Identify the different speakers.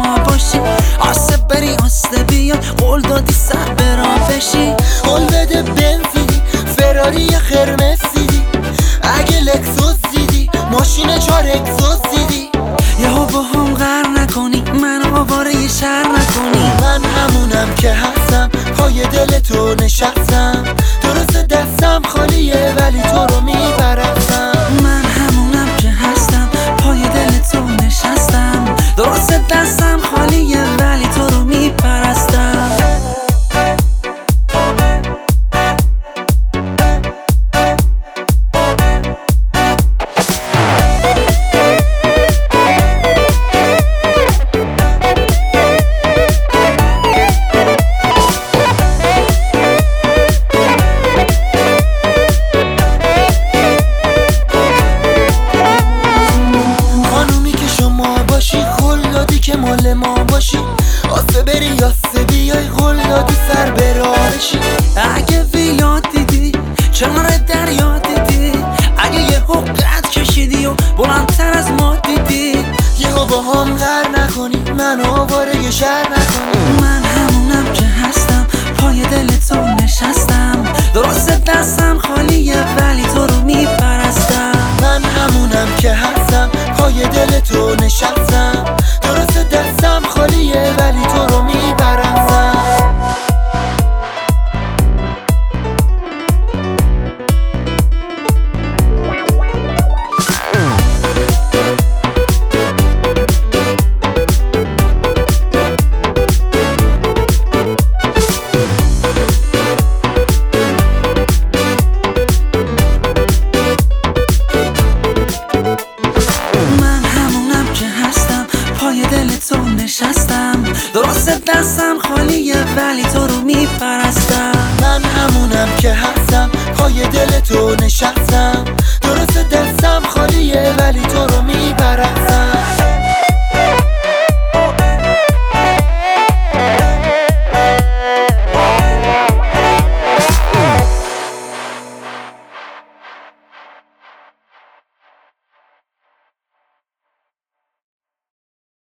Speaker 1: ما باشی، آسه بری آسه بیای، قول دادی سر برا بشی.
Speaker 2: قول بده بنزیدی فراری قرمز دیدی، اگه لکسوس دیدی ماشین 4 اکسوس دیدی.
Speaker 1: یهو با هم غر نکنی، من آواره شهر نکنی.
Speaker 2: من همونم که هستم، پای دل تو نشستم. درست دستم خالیه ولی تو رو میپرستم.
Speaker 1: من همونم که هستم، پای دل تو نشستم. درست دستم خالیه ولی تو رو میپرستم.
Speaker 2: که مال ما باشی، آسه بری آسه بیای، قول دادی سر برارشی.
Speaker 1: اگه ویلا دیدی کنار دریا دیدی، اگه یه حقت کشیدی و بلندتر از ما دیدی.
Speaker 2: یهو با هم غر نکنی، من آواره شهر نکنی.
Speaker 1: من همونم که هستم، پای دل تو نشستم. درست دستم خالیه ولی تو رو میپرستم.
Speaker 2: من همونم که هستم، پای دل تو نشستم. درست دستم خالیه ولی تو رو میپرستم.
Speaker 1: نشستم. درست دستم خالیه ولی تو رو میپرستم.
Speaker 2: من همونم که هستم، پای دل تو نشستم.